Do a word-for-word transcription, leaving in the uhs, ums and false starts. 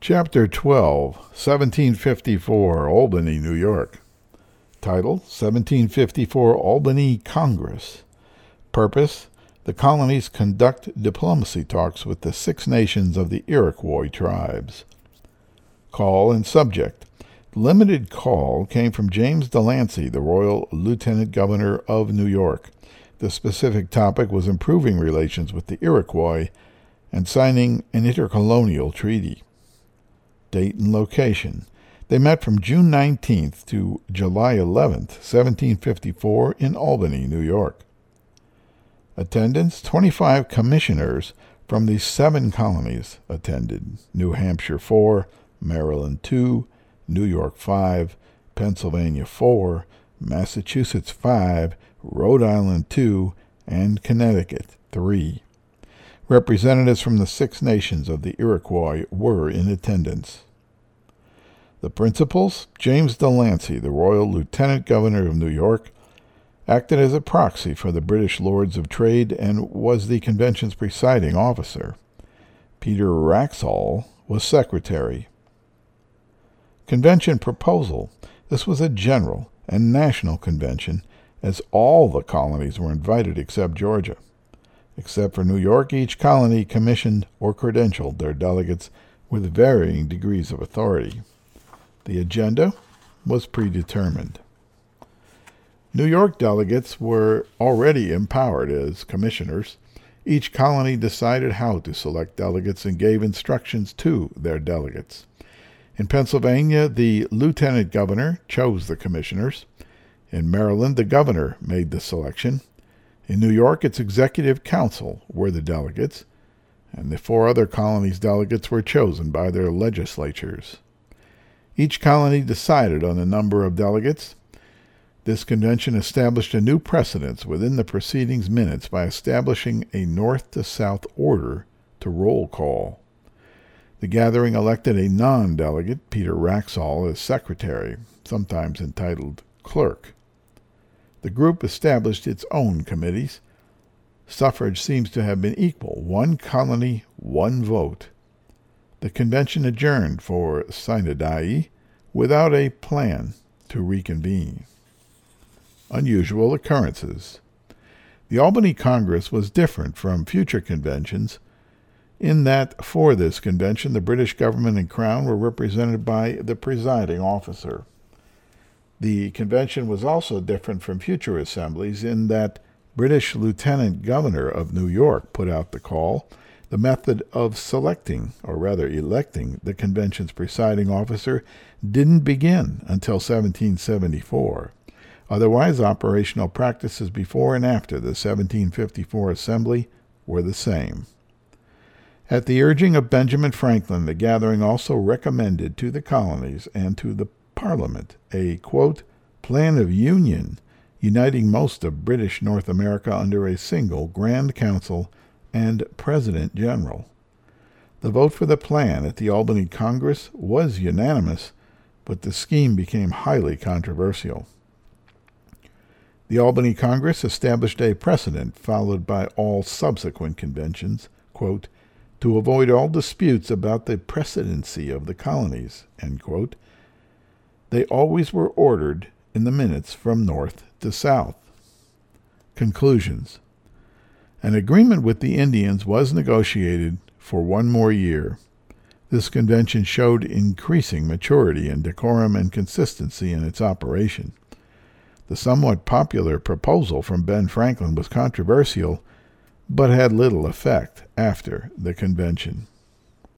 Chapter twelve, seventeen fifty-four, Albany, New York. Title, seventeen fifty-four Albany Congress. Purpose, the colonies conduct diplomacy talks with the Six Nations of the Iroquois tribes. Call and subject. Limited call came from James Delancey, the Royal Lieutenant Governor of New York. The specific topic was improving relations with the Iroquois and signing an intercolonial treaty. Date and location. They met from June nineteenth to July eleventh, seventeen fifty-four, in Albany, New York. Attendance, twenty-five commissioners from the seven colonies attended. New Hampshire four, Maryland two, New York five, Pennsylvania four, Massachusetts five, Rhode Island two, and Connecticut three. Representatives from the Six Nations of the Iroquois were in attendance. The principals, James Delancey, the Royal Lieutenant Governor of New York, acted as a proxy for the British Lords of Trade and was the convention's presiding officer. Peter Wraxall was secretary. Convention proposal. This was a general and national convention, as all the colonies were invited except Georgia. Except for New York, each colony commissioned or credentialed their delegates with varying degrees of authority. The agenda was predetermined. New York delegates were already empowered as commissioners. Each colony decided how to select delegates and gave instructions to their delegates. In Pennsylvania, the lieutenant governor chose the commissioners. In Maryland, the governor made the selection. In New York, its executive council were the delegates, and the four other colonies' delegates were chosen by their legislatures. Each colony decided on the number of delegates. This convention established a new precedence within the proceedings' minutes by establishing a north-to-south order to roll call. The gathering elected a non-delegate, Peter Wraxall, as secretary, sometimes entitled clerk. The group established its own committees. Suffrage seems to have been equal, one colony, one vote. The convention adjourned for sine die without a plan to reconvene. Unusual occurrences. The Albany Congress was different from future conventions in that for this convention the British government and Crown were represented by the presiding officer. The convention was also different from future assemblies in that British Lieutenant Governor of New York put out the call. The method of selecting, or rather electing, the convention's presiding officer didn't begin until seventeen seventy-four. Otherwise, operational practices before and after the seventeen fifty-four assembly were the same. At the urging of Benjamin Franklin, the gathering also recommended to the colonies and to the Parliament a, quote, plan of union uniting most of British North America under a single Grand Council and President General. The vote for the plan at the Albany Congress was unanimous, but the scheme became highly controversial. The Albany Congress established a precedent followed by all subsequent conventions, quote, to avoid all disputes about the precedency of the colonies, end quote. They always were ordered in the minutes from north to south. Conclusions. An agreement with the Indians was negotiated for one more year. This convention showed increasing maturity and decorum and consistency in its operation. The somewhat popular proposal from Ben Franklin was controversial, but had little effect after the convention.